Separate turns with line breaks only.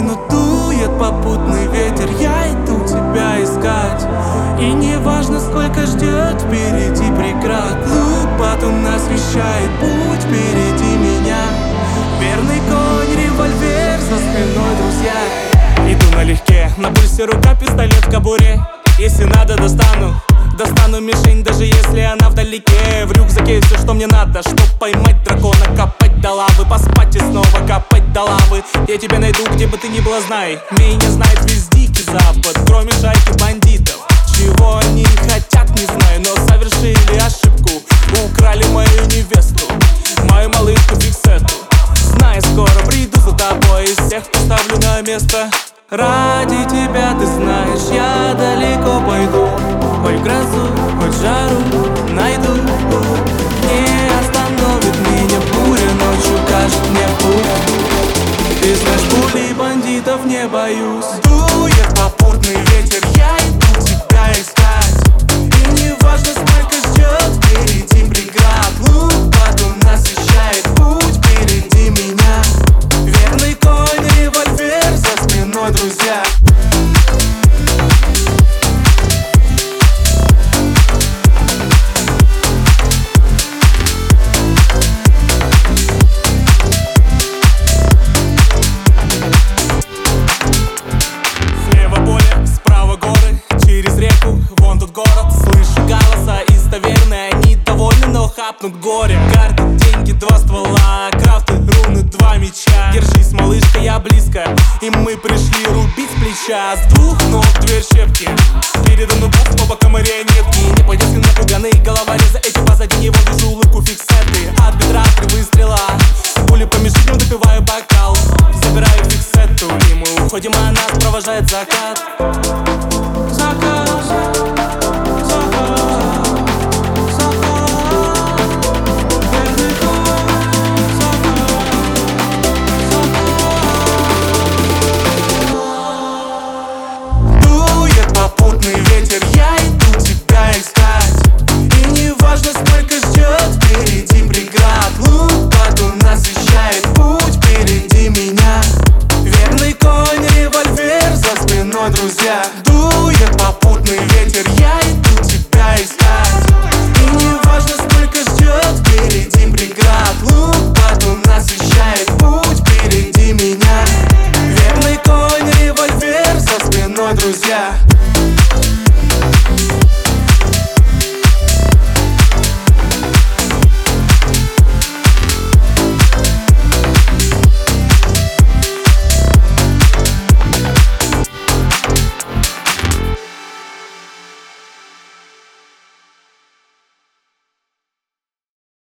спину дует попутный ветер, я иду тебя искать. И не важно, сколько ждет впереди преград, лук потом освещает путь впереди меня. Верный конь, револьвер за спиной, друзья. Иду налегке, на пульсе рука, пистолет в кобуре. Если надо, достану мишень, даже если она вдалеке. В рюкзаке все, что мне надо, чтоб поймать дракона, копать до лавы, поспать и снова копать до лавы. Я тебя найду, где бы ты ни была, знай, меня знает весь Дикий Запад, кроме шайки бандитов. Чего они хотят, не знаю, но совершили ошибку. Украли мою невесту, мою малышку Фиксету. Знай, скоро приду за тобой и всех поставлю на место. Ради тебя, ты знаешь, я далеко пойду. Хоть грозу, хоть жару найду. Не остановит меня буря, ночью кажет мне путь. Ты знаешь, пули бандитов не боюсь. Дует попутный ветер, я иду тебя искать. И не важно, сколько ждет впереди преград, лук потом освещает путь впереди меня. Верный конь, револьвер за спиной, друзья. Слева поле, справа горы, через реку, вон тут город. Слышу голоса из таверны, они довольны, но хапнут горе. Карты, деньги, два ствола, крафты, руны, два меча. Держись, малышка, я близко, и мы пришли рубить с плеча. С двух ног дверь щепки, передо мной бог, по бокам марионетки. Не по-детски напуганные головорезы, эти позади него вижу улыбку Фиксеты. От бедра 3 выстрела, пули по мишеням, допиваю бокал. Забираю Фиксету, и мы уходим, а нас провожает закат.